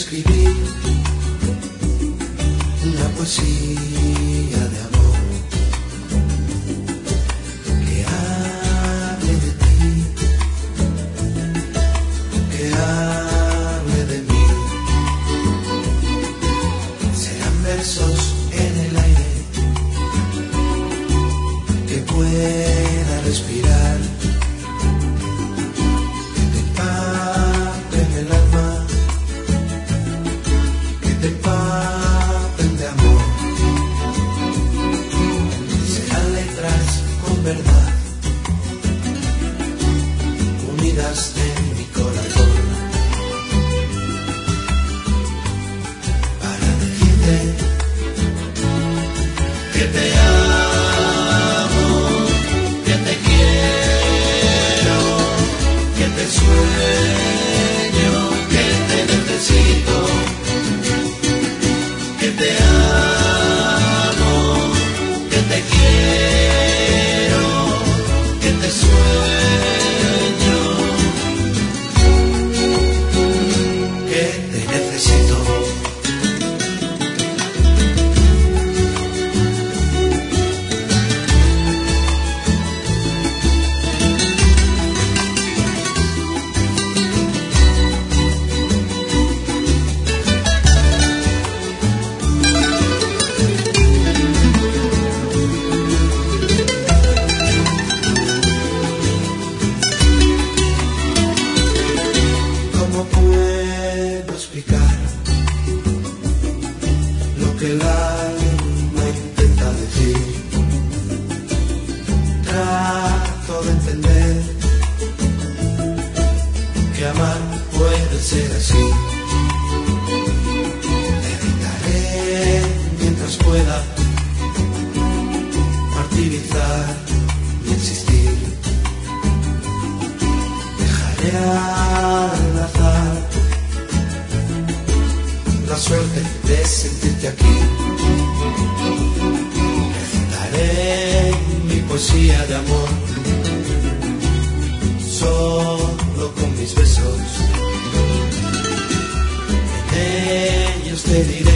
escribir una poesía de amor que hable de ti, que hable de mí. Serán versos en el aire que pueda respirar, que te empapen el alma, que te empapen de amor. Serán letras con verdad, unidas en mi corazón, para decirte que te amo, que te quiero, que te sueño, que te necesito, que te amo, que te quiero, que te sueño, que te necesito. ¿Cómo puedo explicar lo que el alma intenta decir? Trato de entender que amar puede ser así. Evitaré mientras pueda martirizar y insistir. Dejaré al azar la suerte de sentirte aquí. Recitaré mi poesía de amor solo con mis besos. En ellos te diré